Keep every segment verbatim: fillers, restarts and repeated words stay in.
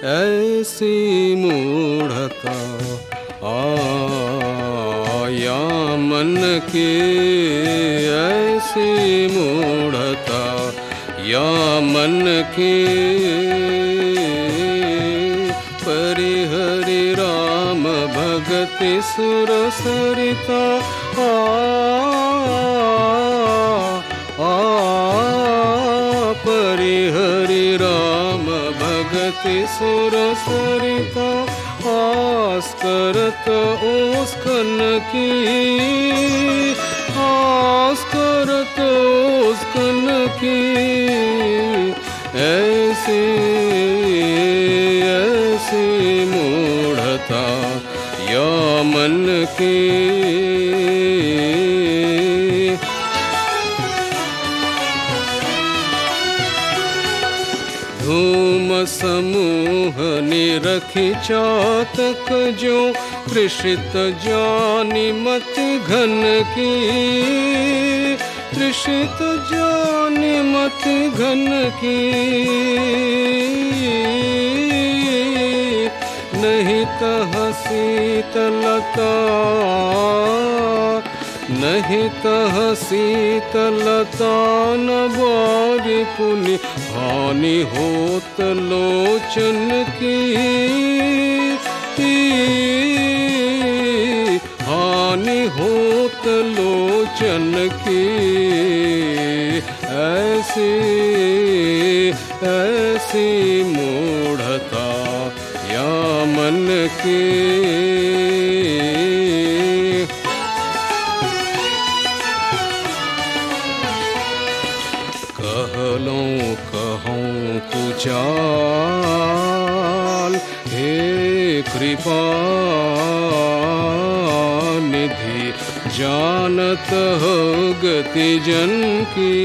ऐसी मूढ़ता आया मन की, ऐसी मूढ़ता या मन की। परिहरि राम भगति सुर सरिता आ, आ, परिहरि राम भगति सुर सरिता। आस करत उसकन की, आस करत उसकन की। ऐसी ऐसी मूढ़ता या मन की। धूम समूह निरखी चातक जो, तृषित जानि मति घन की। तृषित जानि मति घन की। नहीं तह शीतलता, नहीं तह शीतलता न बारी पुनि। हानि होत लोचन की, हानि होत लोचन की। ऐसी ऐसी मूढ़ता या मन की। कहलों कहूँ कुचाल, हे कृपा निधि जानत हो गति जन की।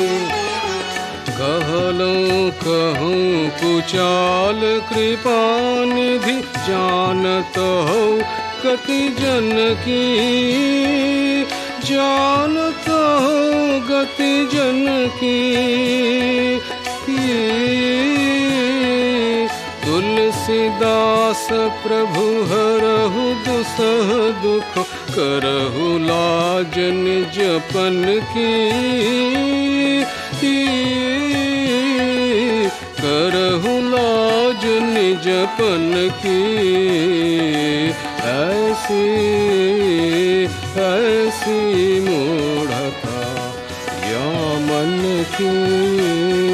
कहलों कहूँ कुचाल, कृपा निधि जानत हो गति जन की। जानत हो गति जन की। तुलसीदास प्रभु हरहु दुसह दुख, करहु लाज निज पन की। करहु लाज निज पन की। ऐसी ऐसी मूढ़ता या मन की।